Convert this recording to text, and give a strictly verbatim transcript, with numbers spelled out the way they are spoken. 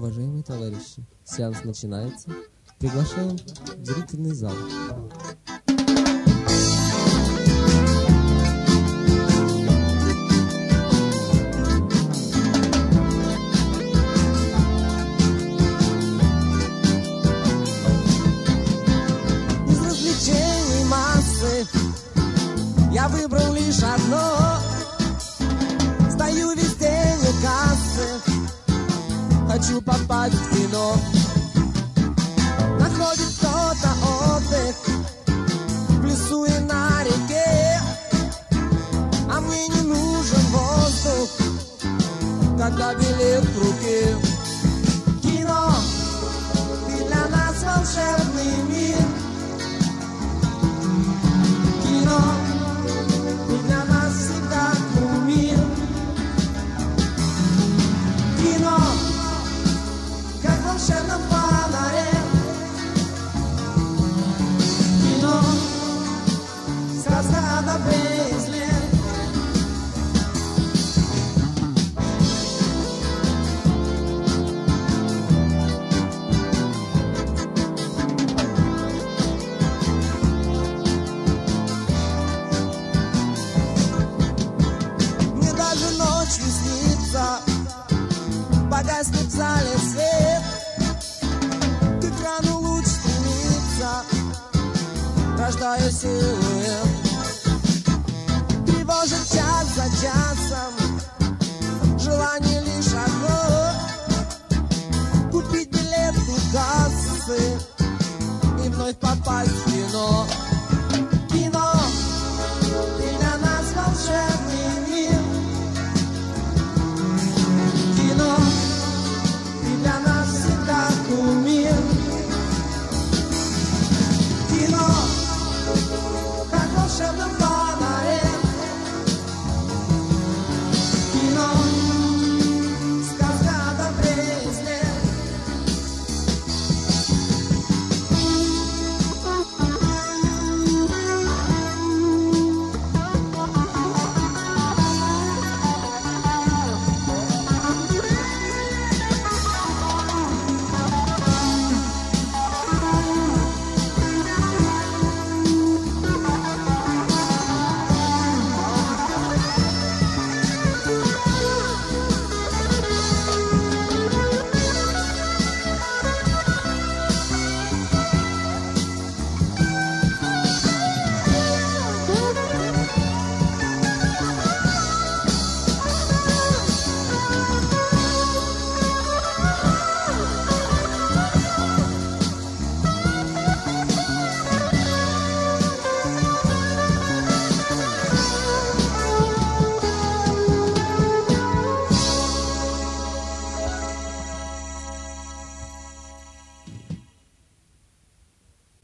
Уважаемые товарищи, сеанс начинается. Приглашаем в зрительный зал. Из развлечений массы я выбрал лишь одно. Стою весь день у кассы, хочу попасть в кино. Находит кто-то отдых в лесу и на реке, а мне не нужен воздух, когда билет в руке. Кино, ты для нас волшебный мир. Кино, ты для нас всегда кумир. Кино, как в волшебном фонаре. Кино, сказка о добре и зле. Мне даже ночью снится, погаснет в зале свет, к экрану луч стремится, рождая силу